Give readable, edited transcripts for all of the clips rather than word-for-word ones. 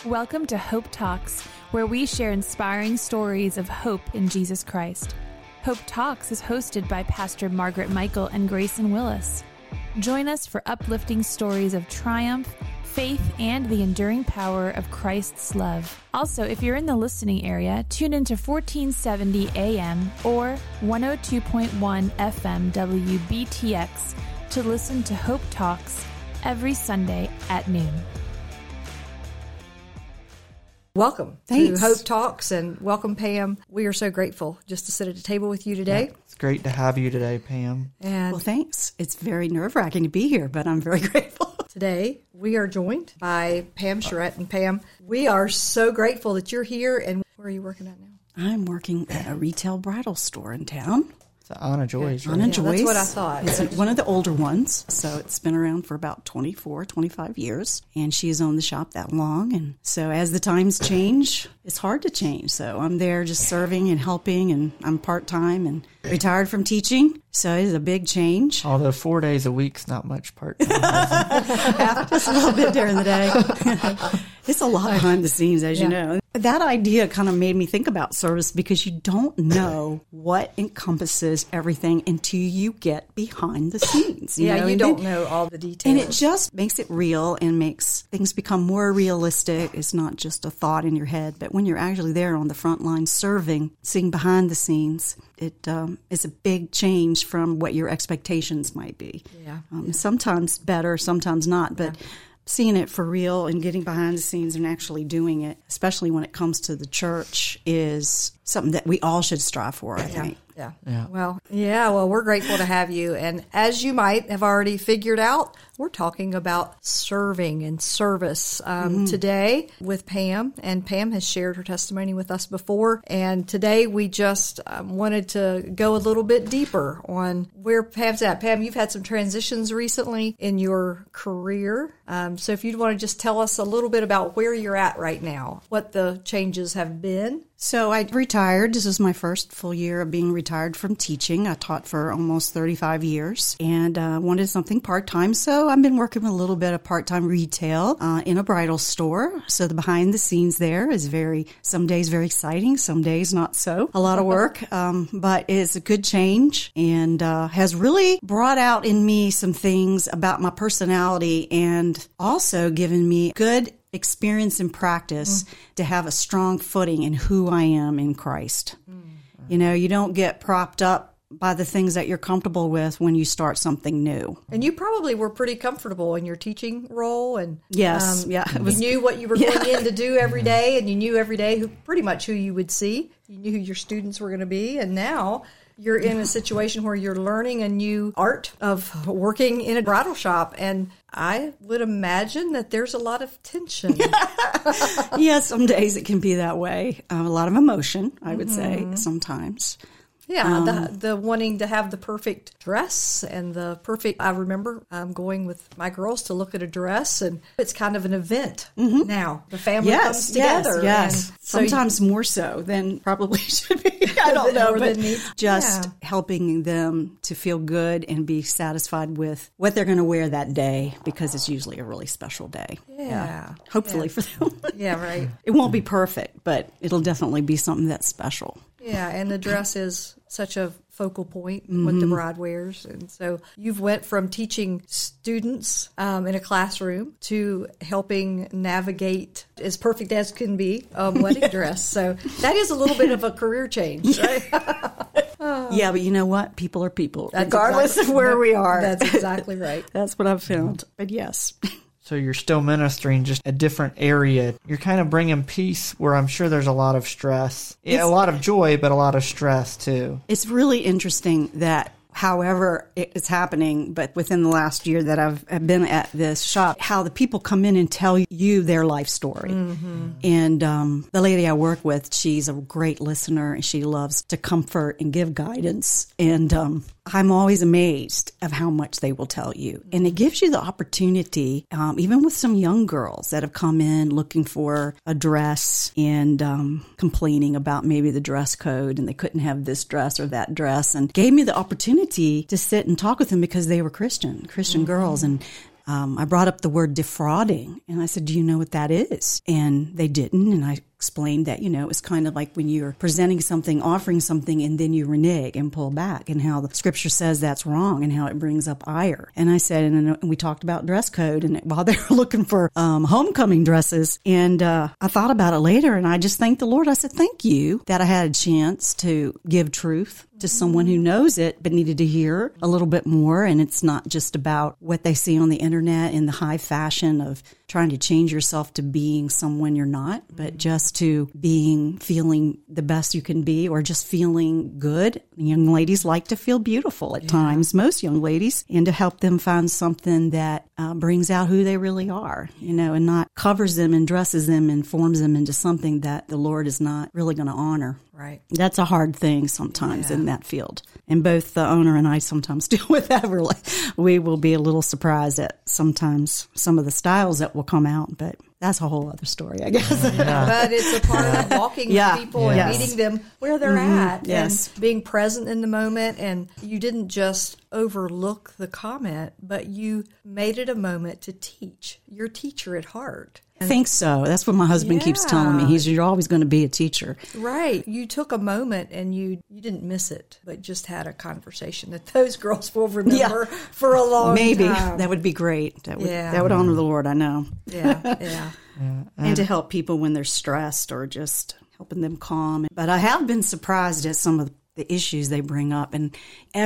Welcome to Hope Talks, where we share inspiring stories of hope in Jesus Christ. Hope Talks is hosted by Pastor Margaret Michael and Grayson Willis. Join us for uplifting stories of triumph, faith, and the enduring power of Christ's love. Also, if you're in the listening area, tune into 1470 AM or 102.1 FM WBTX to listen to Hope Talks every Sunday at noon. Welcome Thanks. to Hope Talks, and welcome, Pam. We are so grateful just to sit at the table with you today. Yeah, it's great to have you today, Pam. And Well, thanks. It's very nerve-wracking to be here, but I'm very grateful. today we are joined by Pam Charette. And Pam, we are so grateful that you're here. And where are you working at now? I'm working at a retail bridal store in town. It's Anna Joyce, right? Anna Yeah, Joyce. that's what I thought. It's one of the older ones, so it's been around for about 24, 25 years, and she's owned the shop that long. And so as the times change, it's hard to change. So I'm there just serving and helping, and I'm part-time and retired from teaching, so it is a big change. Although 4 days a week's not much part-time. Just a little bit during the day. It's a lot behind the scenes, as you know. That idea kind of made me think about service because you don't know what encompasses everything until you get behind the scenes. You And don't then- know all the details. And it just makes it real and makes things become more realistic. It's not just a thought in your head, but when you're actually there on the front line serving, seeing behind the scenes, it's a big change from what your expectations might be. Yeah. Sometimes better, sometimes not, but seeing it for real and getting behind the scenes and actually doing it, especially when it comes to the church, is something that we all should strive for, I think. Yeah. Well, we're grateful to have you. And as you might have already figured out, we're talking about serving and service today with Pam. And Pam has shared her testimony with us before. And today we just wanted to go a little bit deeper on where Pam's at. Pam, you've had some transitions recently in your career. So if you'd want to just tell us a little bit about where you're at right now, what the changes have been. So I retired. This is my first full year of being retired from teaching. I taught for almost 35 years and wanted something part-time. So I've been working with a little bit of part-time retail in a bridal store. So the behind the scenes there is some days very exciting, some days not so. A lot of work, but it's a good change and has really brought out in me some things about my personality and also given me good experience and practice to have a strong footing in who I am in Christ. You know, you don't get propped up by the things that you're comfortable with when you start something new. And you probably were pretty comfortable in your teaching role. And Yes, you knew what you were going in to do every day, and you knew every day pretty much who you would see. You knew who your students were going to be. And now you're in a situation where you're learning a new art of working in a bridal shop. And I would imagine that there's a lot of tension. Yeah, some days it can be that way. A lot of emotion, I would say, sometimes. Yeah, the wanting to have the perfect dress and the perfect, I remember going with my girls to look at a dress, and it's kind of an event now. The family comes together. Yes. And so sometimes more so than probably should be. I don't know, but just helping them to feel good and be satisfied with what they're going to wear that day, because it's usually a really special day. Yeah. Hopefully for them. Yeah, right. It won't be perfect, but it'll definitely be something that's special. Yeah, and the dress is such a focal point, what the bride wears. And so you've went from teaching students in a classroom to helping navigate as perfect as can be a wedding dress. So that is a little bit of a career change, right? Yeah, but you know what? People are people, regardless of where we are. That's exactly right. That's what I've found. But yes. So you're still ministering, just a different area. You're kind of bringing peace where I'm sure there's a lot of stress. Yeah, a lot of joy, but a lot of stress too. It's really interesting that however it's happening, but within the last year that I've been at this shop, how the people come in and tell you their life story. And the lady I work with, she's a great listener, and she loves to comfort and give guidance. And I'm always amazed of how much they will tell you. And it gives you the opportunity, even with some young girls that have come in looking for a dress and complaining about maybe the dress code and they couldn't have this dress or that dress, and gave me the opportunity to sit and talk with them because they were Christian girls. And I brought up the word defrauding, and I said, do you know what that is? And they didn't, and I explained that, it was kind of like when you're presenting something, offering something, and then you renege and pull back, and how the scripture says that's wrong and how it brings up ire. And I said, and we talked about dress code, and while they were looking for homecoming dresses, and I thought about it later, and I just thanked the Lord. I said, thank you that I had a chance to give truth to someone who knows it but needed to hear a little bit more. And it's not just about what they see on the internet in the high fashion of trying to change yourself to being someone you're not, but just to feeling the best you can be, or just feeling good. Young ladies like to feel beautiful at times, most young ladies, and to help them find something that brings out who they really are, and not covers them and dresses them and forms them into something that the Lord is not really going to honor. Right. That's a hard thing sometimes in that field. And both the owner and I sometimes deal with that. We will be a little surprised at sometimes some of the styles that will come out, but that's a whole other story, I guess. Yeah. But it's a part of walking with people and meeting them where they're at and being present in the moment. And you didn't just overlook the comment, but you made it a moment to teach. You're a teacher at heart. I think so. That's what my husband keeps telling me. You're always going to be a teacher. Right. You took a moment and you didn't miss it, but just had a conversation that those girls will remember for a long time. Maybe. That would be great. That would honor the Lord, I know. Yeah. And to help people when they're stressed or just helping them calm. But I have been surprised at some of the issues they bring up, and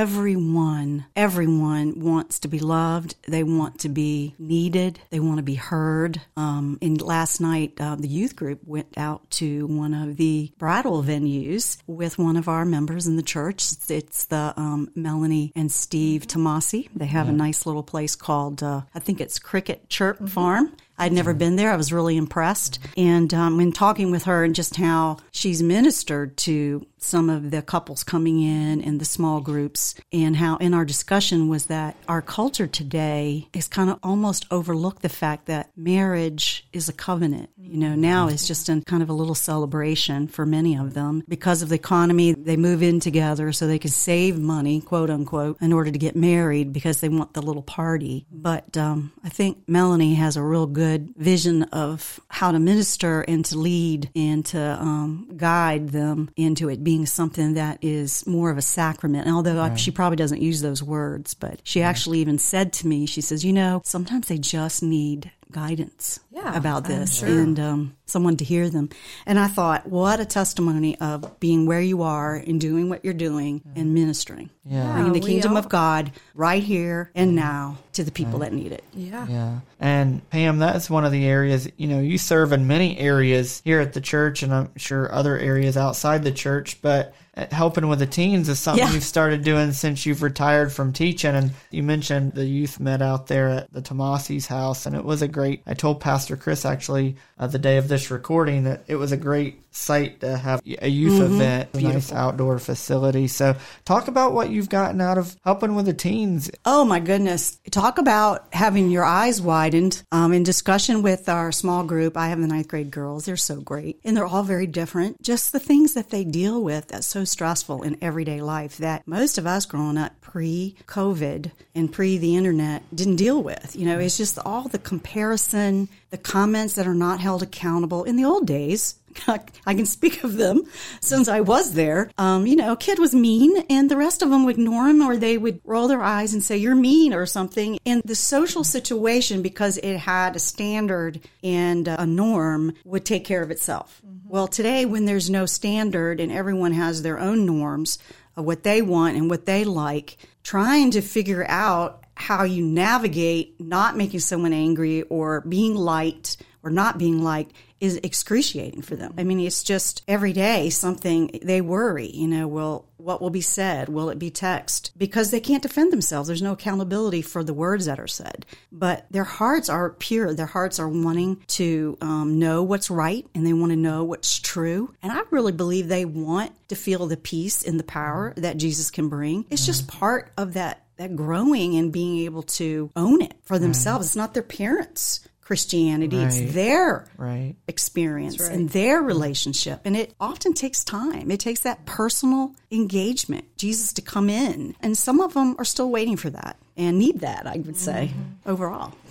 everyone wants to be loved. They want to be needed. They want to be heard. And last night, the youth group went out to one of the bridal venues with one of our members in the church. It's the Melanie and Steve Tomasi. They have a nice little place called, I think it's Cricket Chirp Farm. I'd never been there. I was really impressed. And when talking with her and just how she's ministered to some of the couples coming in and the small groups, and how in our discussion was that our culture today is kind of almost overlooked the fact that marriage is a covenant. Now it's just kind of a little celebration for many of them. Because of the economy, they move in together so they can save money, quote unquote, in order to get married because they want the little party. But I think Melanie has a real good vision of how to minister and to lead and to guide them into it being something that is more of a sacrament. And although she probably doesn't use those words, but she actually even said to me, she says, sometimes they just need guidance about this and someone to hear them. And I thought, what a testimony of being where you are and doing what you're doing and ministering. Bringing the kingdom of God right here and now to the people that need it. Yeah. And Pam, that's one of the areas, you serve in many areas here at the church, and I'm sure other areas outside the church, but helping with the teens is something you've started doing since you've retired from teaching. And you mentioned the youth met out there at the Tomasi's house, and it was I told Pastor Chris actually the day of this recording that it was a great site to have a youth event, a nice outdoor facility. So talk about what you've gotten out of helping with the teens. Oh my goodness. Talk about having your eyes widened. In discussion with our small group, I have the 9th grade girls. They're so great. And they're all very different. Just the things that they deal with that's so stressful in everyday life that most of us growing up pre-COVID and pre the internet didn't deal with. It's just all the comparison, the comments that are not held accountable. In the old days, I can speak of them since I was there. A kid was mean and the rest of them would ignore him, or they would roll their eyes and say, you're mean or something. And the social situation, because it had a standard and a norm, would take care of itself. Well, today when there's no standard and everyone has their own norms of what they want and what they like, trying to figure out how you navigate not making someone angry or being liked or not being liked is excruciating for them. I mean, it's just every day something they worry, what will be said? Will it be text? Because they can't defend themselves. There's no accountability for the words that are said. But their hearts are pure. Their hearts are wanting to know what's right, and they want to know what's true. And I really believe they want to feel the peace and the power that Jesus can bring. It's just part of that growing and being able to own it for themselves. It's not their parents' Christianity. It's their experience and their relationship. And it often takes time. It takes that personal engagement, Jesus to come in. And some of them are still waiting for that and need that, I would say, overall.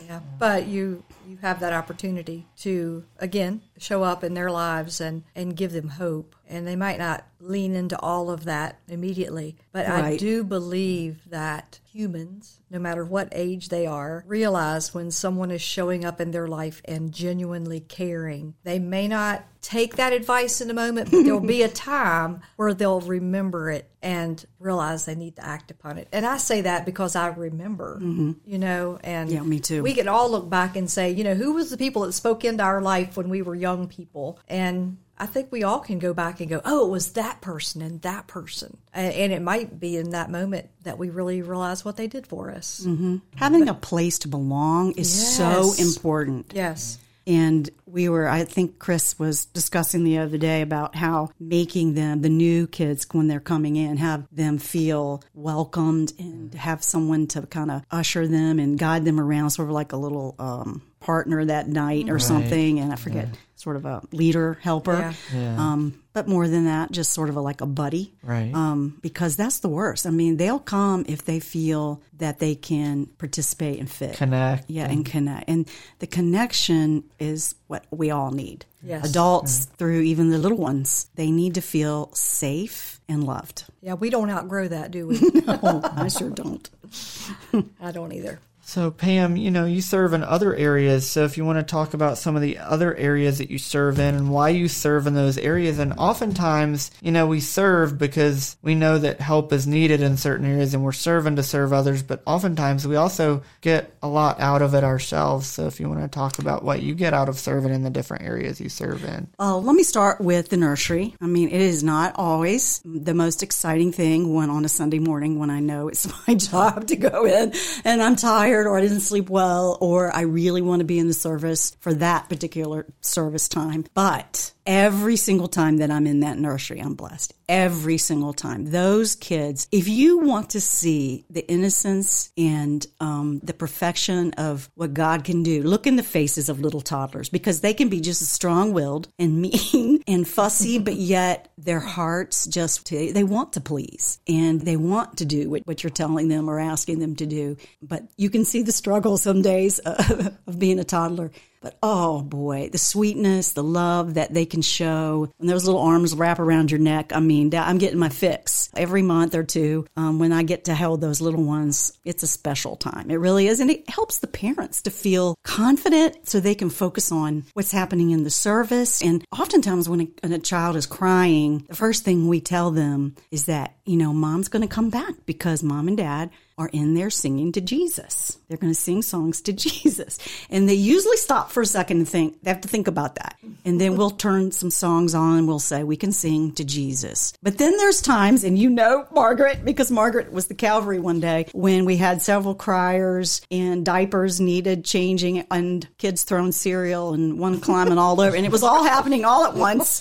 Yeah, but you have that opportunity to, again, show up in their lives and give them hope. And they might not lean into all of that immediately, but right. I do believe that humans, no matter what age they are, realize when someone is showing up in their life and genuinely caring. They may not take that advice in a moment, but there'll be a time where they'll remember it and realize they need to act upon it. And I say that because I remember, you know, and yeah, me too. We can all look back and say, you know, who was the people that spoke into our life when we were young people? And I think we all can go back and go, oh, it was that person and that person. And it might be in that moment that we really realize what they did for us. Having a place to belong is so important. Yes. And I think Chris was discussing the other day about how making them, the new kids, when they're coming in, have them feel welcomed and have someone to kind of usher them and guide them around, sort of like a little partner that night or something. And I forget, sort of a leader, helper. But more than that, just sort of like a buddy. Right. Because that's the worst. I mean, they'll come if they feel that they can participate and fit. Connect. Yeah, and connect. And the connection is what we all need. Yes. Adults through even the little ones, they need to feel safe and loved. Yeah, we don't outgrow that, do we? No, I sure don't. I don't either. So, Pam, you know, you serve in other areas. So if you want to talk about some of the other areas that you serve in and why you serve in those areas. And oftentimes, you know, we serve because we know that help is needed in certain areas and we're serving to serve others. But oftentimes we also get a lot out of it ourselves. So if you want to talk about what you get out of serving in the different areas you serve in. Let me start with the nursery. I mean, it is not always the most exciting thing when on a Sunday morning when I know it's my job to go in and I'm tired, or I didn't sleep well, or I really want to be in the service for that particular service time. But every single time that I'm in that nursery, I'm blessed. Every single time. Those kids, if you want to see the innocence and the perfection of what God can do, look in the faces of little toddlers, because they can be just as strong-willed and mean and fussy, but yet their hearts they want to please and they want to do what you're telling them or asking them to do. But you can see the struggle some days of being a toddler. But, oh, boy, the sweetness, the love that they can show when those little arms wrap around your neck. I mean, I'm getting my fix every month or two. When I get to hold those little ones, it's a special time. It really is. And it helps the parents to feel confident so they can focus on what's happening in the service. And oftentimes when a child is crying, the first thing we tell them is that, you know, mom's going to come back because mom and dad are in there singing to Jesus. They're going to sing songs to Jesus. And they usually stop for a second and think, they have to think about that. And then we'll turn some songs on and we'll say, we can sing to Jesus. But then there's times, and you know Margaret, because Margaret was the Calvary one day, when we had several criers and diapers needed changing and kids throwing cereal and one climbing all over. And it was all happening all at once.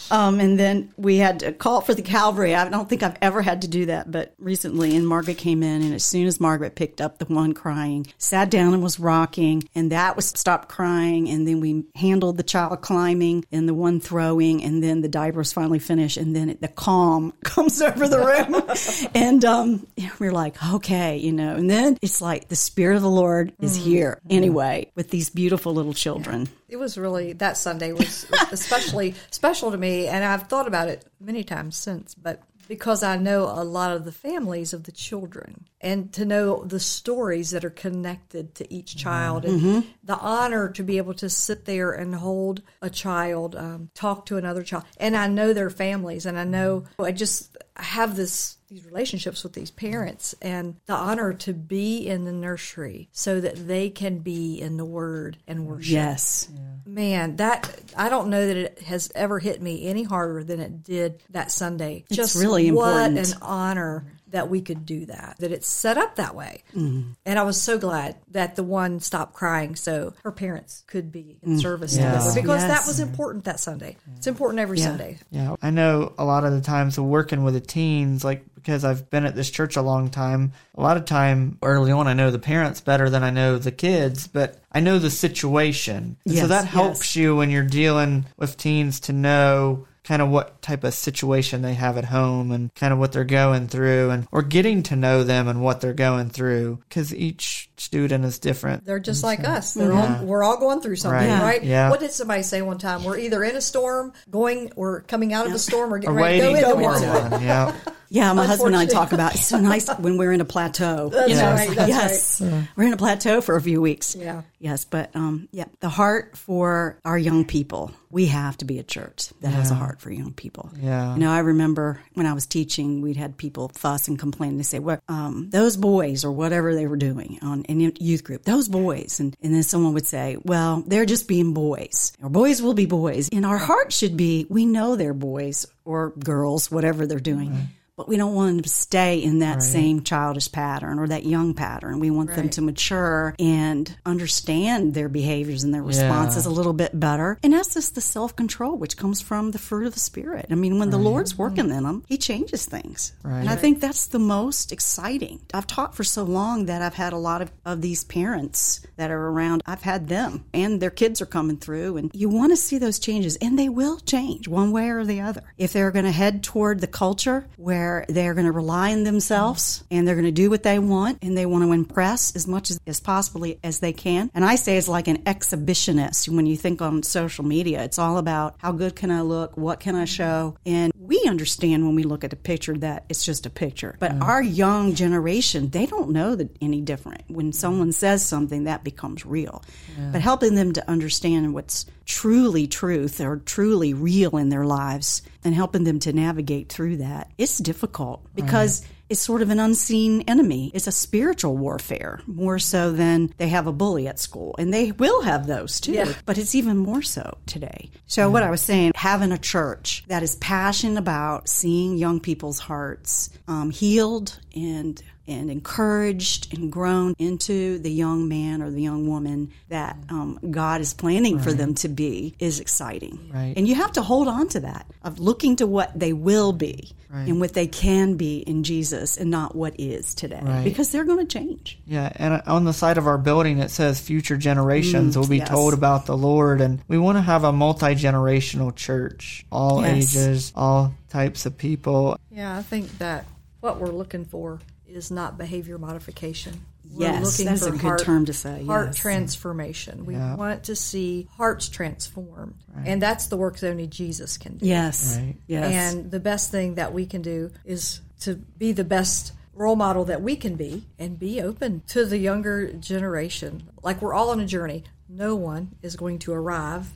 And then we had to call for the Calvary. I don't think I've ever had to do that, but recently, and Margaret came in, and as soon as Margaret picked up the one crying, sat down and was rocking, and that was stopped crying, and then we handled the child climbing and the one throwing, and then the diapers finally finished, and then the calm comes over the room. And we're like, okay, you know, and then it's like the Spirit of the Lord is here anyway with these beautiful little children. Yeah. It was really, that Sunday was especially special to me, and I've thought about it many times since, but because I know a lot of the families of the children, and to know the stories that are connected to each child, and the honor to be able to sit there and hold a child, talk to another child, and I know their families, and I have these relationships with these parents, and the honor to be in the nursery so that they can be in the Word and worship. Yes. Yeah. Man, that I don't know that it has ever hit me any harder than it did that Sunday. It's just really important. What an honor that we could do that it's set up that way. And I was so glad that the one stopped crying so her parents could be in service together, because that was important that Sunday. It's important every Sunday. Yeah, I know a lot of the times working with the teens, like because I've been at this church a long time, a lot of time early on I know the parents better than I know the kids, but I know the situation. So that helps you when you're dealing with teens to know, kind of what type of situation they have at home and kind of what they're going through, and or getting to know them and what they're going through, because each student is different. They're just like us. We're all going through something, right? Yeah. What did somebody say one time? We're either in a storm, or coming out of a storm, or getting ready to go into one. Yeah. Yeah, my husband and I talk about it's so nice when we're in a plateau. That's right. That's yes, right. We're in a plateau for a few weeks. Yeah. Yes, but the heart for our young people. We have to be a church that has a heart for young people. Yeah. You know, I remember when I was teaching, we'd had people fuss and complain. They say, "Well, those boys," or whatever they were doing in youth group, those boys, and then someone would say, "Well, they're just being boys, or boys will be boys." And our heart should be, we know they're boys or girls, whatever they're doing. Right. But we don't want them to stay in that same childish pattern or that young pattern. We want them to mature and understand their behaviors and their responses a little bit better. And that's just the self-control, which comes from the fruit of the Spirit. I mean, when the Lord's working in them, He changes things. Right. And I think that's the most exciting. I've taught for so long that I've had a lot of these parents that are around. I've had them, and their kids are coming through. And you want to see those changes, and they will change one way or the other. If they're going to head toward the culture where they're going to rely on themselves and they're going to do what they want and they want to impress as much as possibly as they can. And I say it's like an exhibitionist. When you think on social media, it's all about how good can I look? What can I show? And we understand when we look at a picture that it's just a picture. But our young generation, they don't know that any different. When someone says something, that becomes real. But helping them to understand what's truly truth or truly real in their lives and helping them to navigate through that, it's difficult because it's sort of an unseen enemy. It's a spiritual warfare, more so than they have a bully at school. And they will have those too, but it's even more so today. So what I was saying, having a church that is passionate about seeing young people's hearts healed and encouraged and grown into the young man or the young woman that God is planning for them to be is exciting. Right. And you have to hold on to that, of looking to what they will be and what they can be in Jesus and not what is today, because they're going to change. Yeah, and on the side of our building, it says future generations will be told about the Lord, and we want to have a multi-generational church, all ages, all types of people. Yeah, I think that what we're looking for is not behavior modification. We're looking that's for a good term to say. Heart transformation. We want to see hearts transformed. And that's the work that only Jesus can do. Yes. Yes. And the best thing that we can do is to be the best role model that we can be and be open to the younger generation. Like, we're all on a journey. No one is going to arrive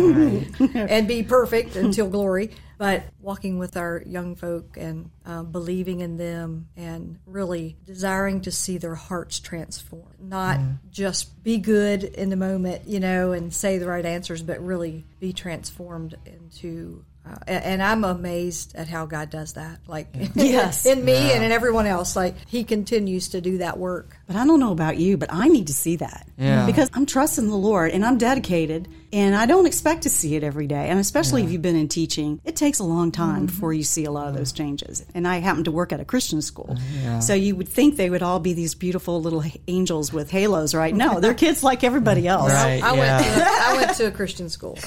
and be perfect until glory, but walking with our young folk and believing in them and really desiring to see their hearts transformed. Not just be good in the moment, and say the right answers, but really be transformed into and I'm amazed at how God does that. Like, in me and in everyone else. Like, He continues to do that work. But I don't know about you, but I need to see that. Yeah. Because I'm trusting the Lord and I'm dedicated, and I don't expect to see it every day. And especially if you've been in teaching, it takes a long time before you see a lot of those changes. And I happen to work at a Christian school. So you would think they would all be these beautiful little angels with halos, right? No, they're kids like everybody else. Right. I went to a Christian school.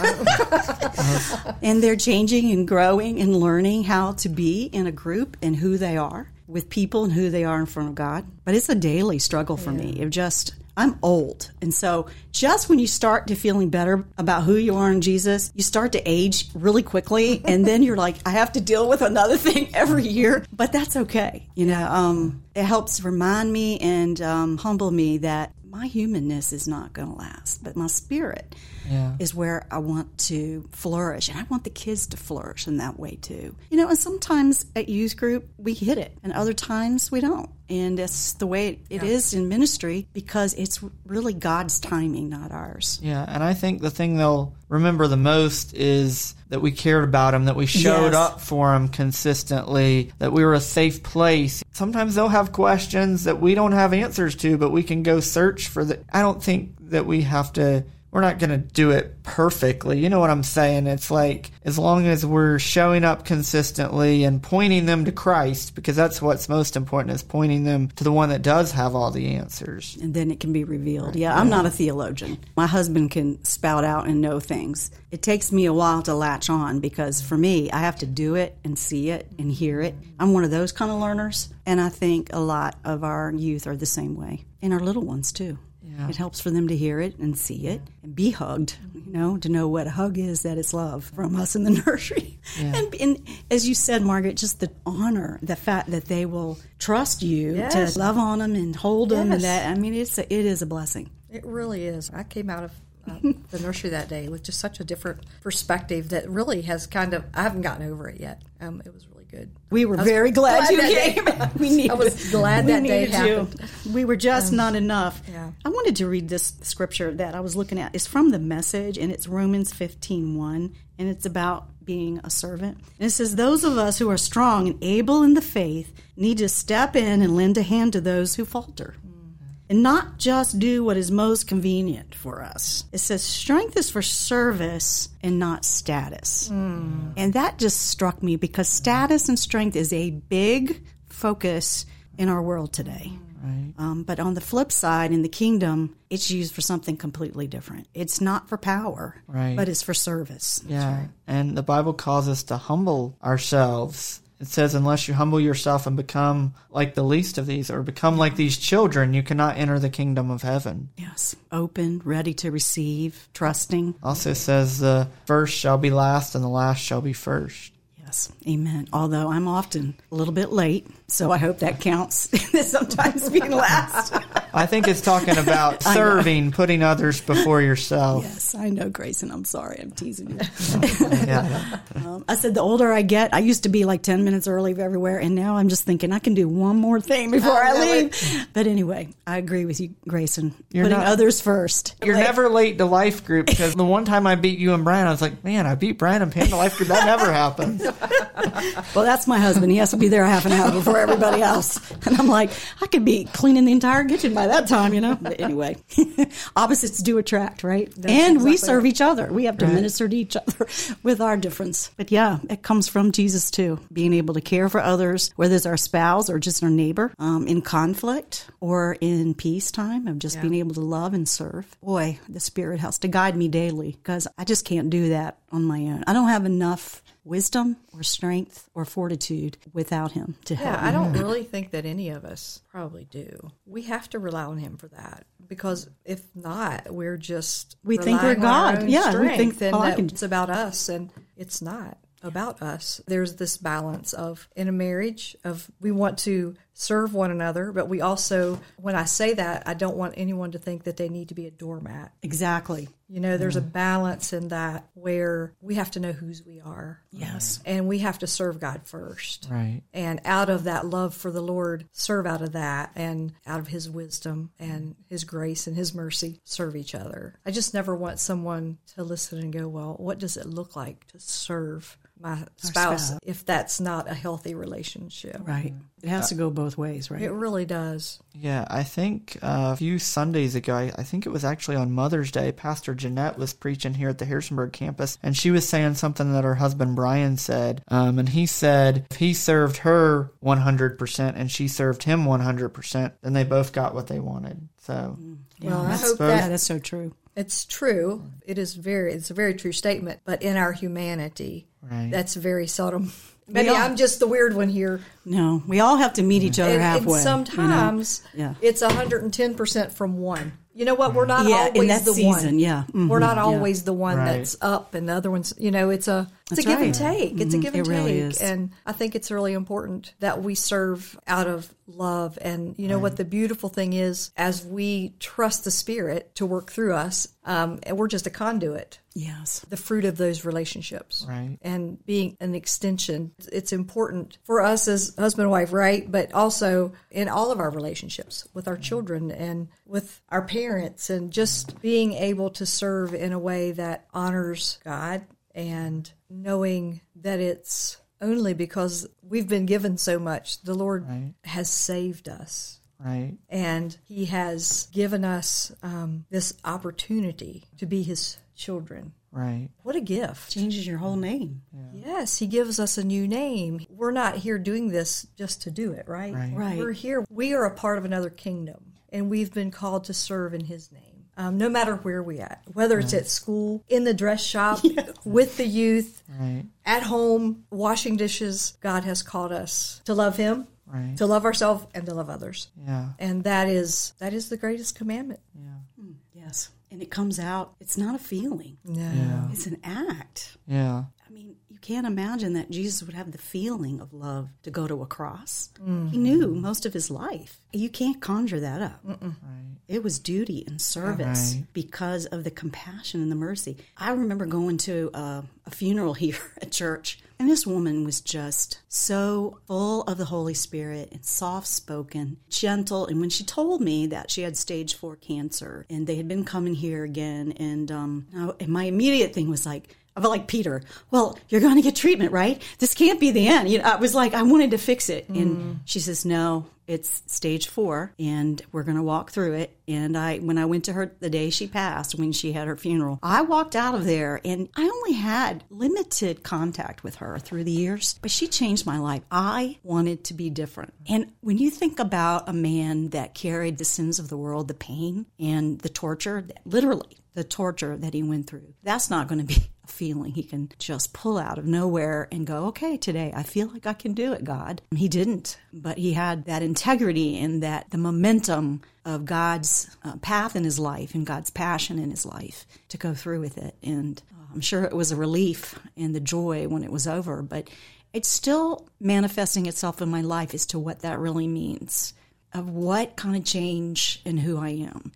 And they're changing and growing and learning how to be in a group and who they are with people and who they are in front of God. But it's a daily struggle for me. I'm old. And so just when you start to feeling better about who you are in Jesus, you start to age really quickly. And then you're like, I have to deal with another thing every year. But that's okay. It helps remind me and humble me that my humanness is not going to last, but my spirit is where I want to flourish. And I want the kids to flourish in that way too. And sometimes at youth group, we hit it, and other times we don't. And that's the way it is in ministry, because it's really God's timing, not ours. Yeah, and I think the thing they'll remember the most is that we cared about them, that we showed up for them consistently, that we were a safe place. Sometimes they'll have questions that we don't have answers to, but we can go search for I don't think that we have to we're not going to do it perfectly. You know what I'm saying? It's like, as long as we're showing up consistently and pointing them to Christ, because that's what's most important, is pointing them to the one that does have all the answers. And then it can be revealed. Yeah, I'm not a theologian. My husband can spout out and know things. It takes me a while to latch on, because for me, I have to do it and see it and hear it. I'm one of those kind of learners, and I think a lot of our youth are the same way, and our little ones too. It helps for them to hear it and see it and be hugged, to know what a hug is, that it's love from us in the nursery. Yeah. And as you said, Margaret, just the honor, the fact that they will trust you to love on them and hold them. And that, I mean, it is a blessing. It really is. I came out of the nursery that day with just such a different perspective that really has I haven't gotten over it yet. It was really good. We were very glad you came. I was glad that day happened. We were just not enough. Yeah. I wanted to read this scripture that I was looking at. It's from the Message, and it's Romans 15:1, and it's about being a servant. And it says, those of us who are strong and able in the faith need to step in and lend a hand to those who falter. And not just do what is most convenient for us. It says strength is for service and not status. And that just struck me, because status and strength is a big focus in our world today. Right. But on the flip side, in the kingdom, it's used for something completely different. It's not for power, but it's for service. Yeah, and the Bible calls us to humble ourselves. It says, unless you humble yourself and become like the least of these, or become like these children, you cannot enter the kingdom of heaven. Yes. Open, ready to receive, trusting. Also says, the first shall be last and the last shall be first. Yes. Amen. Although I'm often a little bit late, so I hope that counts. Sometimes being last. I think it's talking about serving, putting others before yourself. Yes, I know, Grayson. I'm sorry. I'm teasing you. I said the older I get, I used to be like 10 minutes early everywhere, and now I'm just thinking I can do one more thing before I leave. But anyway, I agree with you, Grayson. Putting others first. You're never late to life group, because the one time I beat you and Brian, I was like, man, I beat Brian and Pam to life group. That never happened. Well, that's my husband. He has to be there a half an hour before everybody else. And I'm like, I could be cleaning the entire kitchen by that time, But anyway, opposites do attract, right? That's and exactly we serve each other. We have to minister to each other with our difference. But yeah, it comes from Jesus too. Being able to care for others, whether it's our spouse or just our neighbor, in conflict or in peacetime, of just being able to love and serve. Boy, the Spirit has to guide me daily, because I just can't do that on my own. I don't have enough wisdom or strength or fortitude without him to help me. I don't really think that any of us probably do. We have to rely on him for that, because if not, we think we're God. We think that it's about us, and it's not about us. There's this balance of, in a marriage, of we want to serve one another, but we also, when I say that, I don't want anyone to think that they need to be a doormat. Exactly. There's a balance in that, where we have to know whose we are. Yes. And we have to serve God first. Right. And out of that love for the Lord, serve out of that, and out of his wisdom and his grace and his mercy, serve each other. I just never want someone to listen and go, well, what does it look like to serve my spouse if that's not a healthy relationship? Right. It has to go both ways, right? It really does. Yeah, I think a few Sundays ago, I think it was actually on Mother's Day, Pastor Jeanette was preaching here at the Harrisonburg campus, and she was saying something that her husband Brian said, and he said if he served her 100% and she served him 100%, then they both got what they wanted. So, well, I hope that's so true. It's true. It's a very true statement. But in our humanity, that's very seldom. Maybe I'm just the weird one here. No, we all have to meet each other halfway. And sometimes it's 110% from one. You know what? We're not always the one. Yeah. Mm-hmm. We're not always the one that's up, and the other one's, it's a give and take. It's a give and take. Really is. And I think it's really important that we serve out of love. And you know what the beautiful thing is, as we trust the Spirit to work through us, and we're just a conduit. Yes. The fruit of those relationships. Right. And being an extension. It's important for us as husband and wife, right? But also in all of our relationships with our children and with our parents, and just being able to serve in a way that honors God, and knowing that it's only because we've been given so much. The Lord has saved us. Right. And he has given us this opportunity to be his children. Right. What a gift. Changes your whole name. Yes, he gives us a new name. We're not here doing this just to do it, right? Right. We're here. We are a part of another kingdom, and we've been called to serve in his name. No matter where we at, whether it's at school, in the dress shop, with the youth, at home, washing dishes, God has called us to love him, to love ourselves, and to love others. Yeah. And that is the greatest commandment. Yeah. Yes. And it comes out, it's not a feeling. No. Yeah. It's an act. Yeah. I mean, you can't imagine that Jesus would have the feeling of love to go to a cross. He knew most of his life. You can't conjure that up. Right. It was duty and service because of the compassion and the mercy. I remember going to a funeral here at church, and this woman was just so full of the Holy Spirit and soft-spoken, gentle. And when she told me that she had stage 4 cancer and they had been coming here again, and my immediate thing was like, I felt like Peter, well, you're going to get treatment, right? This can't be the end. I was like, I wanted to fix it. And she says, no, it's stage 4, and we're going to walk through it. And when I went to her the day she passed, when she had her funeral, I walked out of there, and I only had limited contact with her through the years, but she changed my life. I wanted to be different. And when you think about a man that carried the sins of the world, the pain and the torture, literally the torture that he went through, that's not going to be a feeling he can just pull out of nowhere and go, okay, today I feel like I can do it, God. He didn't, but he had that integrity and that the momentum of God's path in his life and God's passion in his life to go through with it. And I'm sure it was a relief and the joy when it was over, but it's still manifesting itself in my life as to what that really means, of what kind of change in who I am.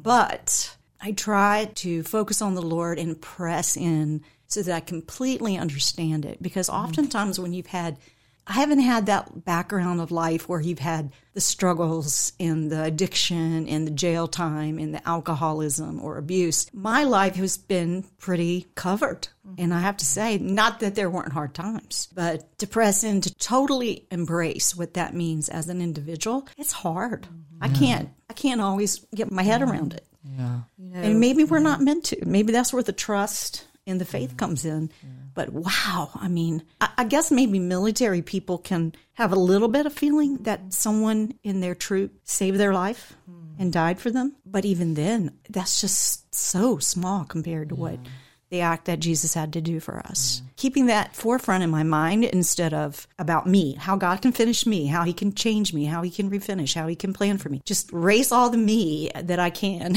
But I try to focus on the Lord and press in so that I completely understand it. Because oftentimes when I haven't had that background of life where you've had the struggles and the addiction and the jail time and the alcoholism or abuse. My life has been pretty covered. And I have to say, not that there weren't hard times, but to press in to totally embrace what that means as an individual, it's hard. I can't always get my head around it. Yeah. And maybe we're not meant to. Maybe that's where the trust and the faith comes in. But wow, I mean, I guess maybe military people can have a little bit of feeling that someone in their troop saved their life and died for them. But even then, that's just so small compared to what the act that Jesus had to do for us. Keeping that forefront in my mind instead of about me, how God can finish me, how he can change me, how he can refinish, how he can plan for me. Just erase all the me that I can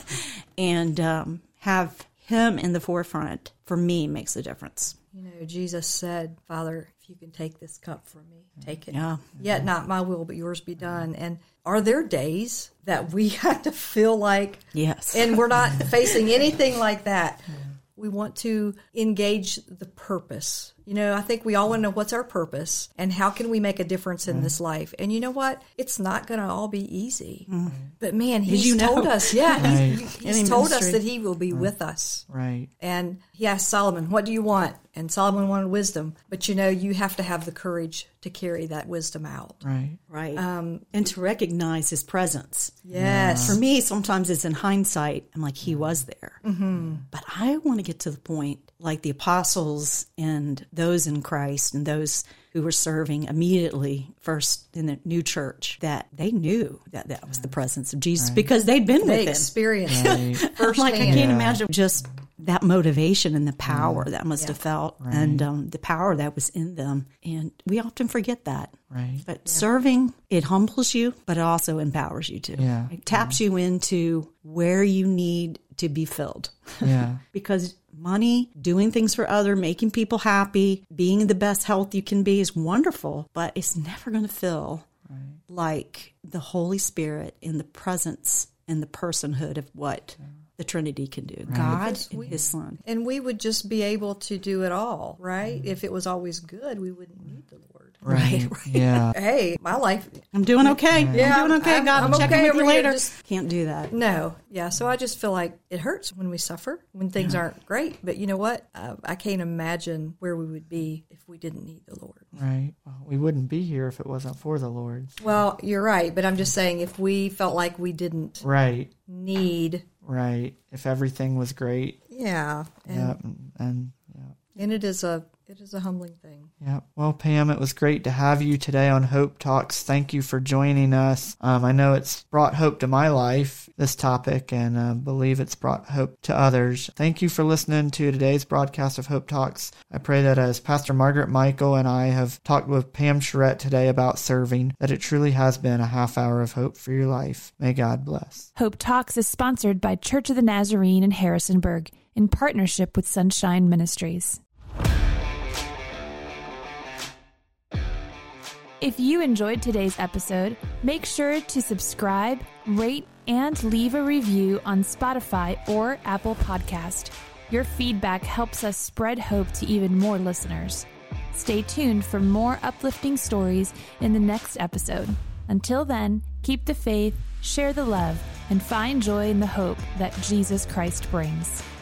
and have him in the forefront for me makes a difference. Jesus said, Father, if you can take this cup from me, take it. Yeah. Yet not my will, but yours be done. And are there days that we have to feel like, yes, and we're not facing anything like that? We want to engage the purpose. I think we all want to know what's our purpose and how can we make a difference in this life. And you know what? It's not going to all be easy. But man, he's told us, he's told us that he will be with us. Right. And he asked Solomon, what do you want? And Solomon wanted wisdom. But you have to have the courage to carry that wisdom out. Right. Right. And to recognize his presence. Yes. For me, sometimes it's in hindsight. I'm like, he was there. But I want to get to the point like the apostles and those in Christ and those who were serving immediately first in the new church, that they knew that that was the presence of Jesus because they'd been with him. They experienced it firsthand. Like, I can't imagine just that motivation and the power that must have felt and the power that was in them. And we often forget that. Right. But serving, it humbles you, but it also empowers you too. Yeah. It taps you into where you need to be filled. Yeah. Because money, doing things for others, making people happy, being in the best health you can be is wonderful, but it's never going to feel like the Holy Spirit in the presence and the personhood of what the Trinity can do. God and his Son. And we would just be able to do it all, right? If it was always good, we wouldn't need the Lord. Right. Yeah. Hey, my life. I'm doing okay. Yeah, I'm doing okay. God, I'm I'm checking okay with you over here. later. Just- Can't do that. No. Yeah. So I just feel like it hurts when we suffer, when things aren't great. But you know what? I can't imagine where we would be if we didn't need the Lord. Right. Well, we wouldn't be here if it wasn't for the Lord. Well, you're right. But I'm just saying if we felt like we didn't Right. need. Right. If everything was great. Yeah. Yep. And it is a humbling thing. yeah. Well, Pam, it was great to have you today on Hope Talks. Thank you for joining us. I know it's brought hope to my life, this topic, and I believe it's brought hope to others. Thank you for listening to today's broadcast of Hope Talks. I pray that as Pastor Margaret Michael and I have talked with Pam Charette today about serving, that it truly has been a half hour of hope for your life. May God bless. Hope Talks is sponsored by Church of the Nazarene in Harrisonburg in partnership with Sunshine Ministries. If you enjoyed today's episode, make sure to subscribe, rate, and leave a review on Spotify or Apple Podcast. Your feedback helps us spread hope to even more listeners. Stay tuned for more uplifting stories in the next episode. Until then, keep the faith, share the love, and find joy in the hope that Jesus Christ brings.